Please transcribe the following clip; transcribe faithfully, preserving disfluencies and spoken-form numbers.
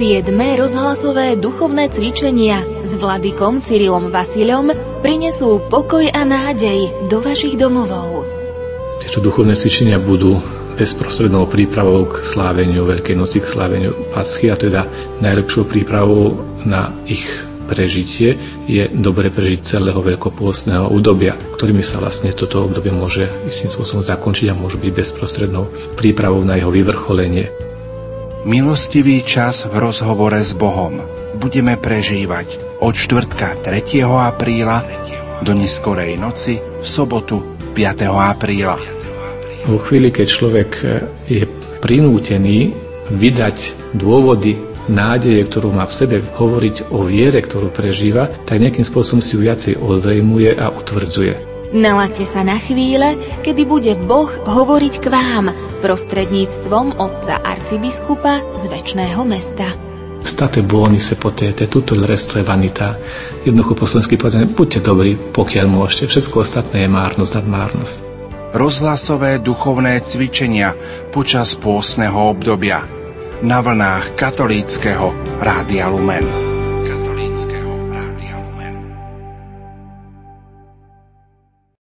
Siedme rozhlasové duchovné cvičenia s vladykom Cyrilom Vasilom prinesú pokoj a nádej do vašich domovov. Tieto duchovné cvičenia budú bezprostrednou prípravou k sláveniu Veľkej noci, k sláveniu Paschy, a teda najlepšou prípravou na ich prežitie je dobre prežiť celého veľkopôstneho obdobia, ktorými sa vlastne toto obdobie môže istým spôsobom zakončiť a môže byť bezprostrednou prípravou na jeho vyvrcholenie. Milostivý čas v rozhovore s Bohom budeme prežívať od štvrtka tretieho apríla do neskorej noci v sobotu piateho apríla. Vo chvíli, keď človek je prinútený vydať dôvody nádeje, ktorú má v sebe, hovoriť o viere, ktorú prežíva, tak nejakým spôsobom si ju viacej ozrejmuje a utvrdzuje. Nalaďte sa na chvíle, kedy bude Boh hovoriť k vám prostredníctvom otca arcibiskupa z Večného mesta. State buoni se potete, tutto il resto è vanità. Jednoducho po slovensky povedané, buďte dobrí, pokiaľ môžete. Všetko ostatné je márnosť nad márnosť. Rozhlasové duchovné cvičenia počas pôstneho obdobia na vlnách katolíckeho Rádia Lumen.